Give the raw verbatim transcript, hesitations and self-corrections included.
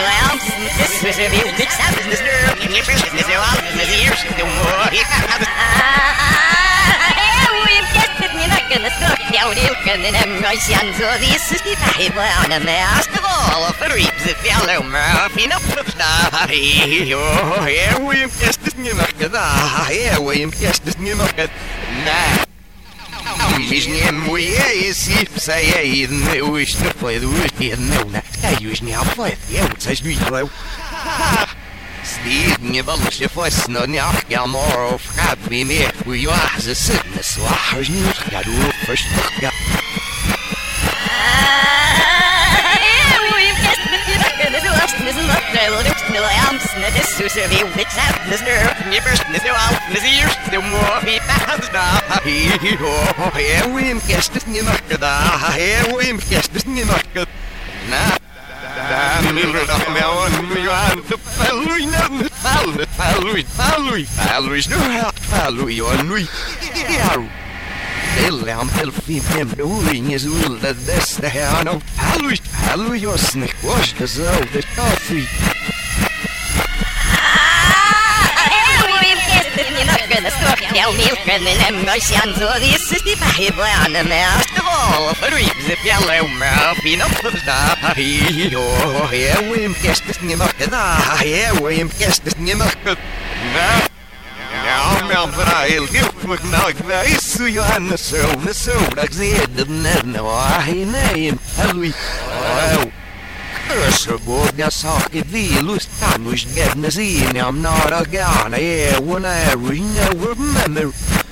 lamps. This is a real big sound. This nerve. In your business, this is all. This is yours. The war. We've guessed it. You're not gonna stop. Now you can and Russian. So this is the Bible on the last of all of the reaps. The fellow Murphy. No stuff. Here we've guessed it. You're not gonna. Here we've guessed it. You're not gonna. Nah. Мижнем я если саидны ушны пойду еднуна. Каюсь не опоет, я вот сожгла. Стид не балуше фос, но не ахгаморов, хабби me, we are the sickness, wahж не ухяду, фашка. No amps, no this suser be which have this nerve, nippers, no out, no ears, no more be fast now. Here we guess this new market, here we guess this new market. Now, damn, you know, me on me on the Falloui, no, Falloui, Falloui, Falloui, Falloui, no help, Falloui, on we. Lamp helping him doing his will that this the hair no Falloui, Falloui, your snake wash the soul, the coffee. Tell me when I'm Russian, so this is the Bible on the last of all of the reaps. The fellow Murphy, no stuff. Oh, here we guess this new market. Ah, here we guess this new market. Now, now, but I'll give with now, I see you on the soul, the soul, like the head of no, I name, Falloui. Oh. Så går jag saker vi lustan, wish get me seen, I'm not a gun, yeah, when I ring, I remember.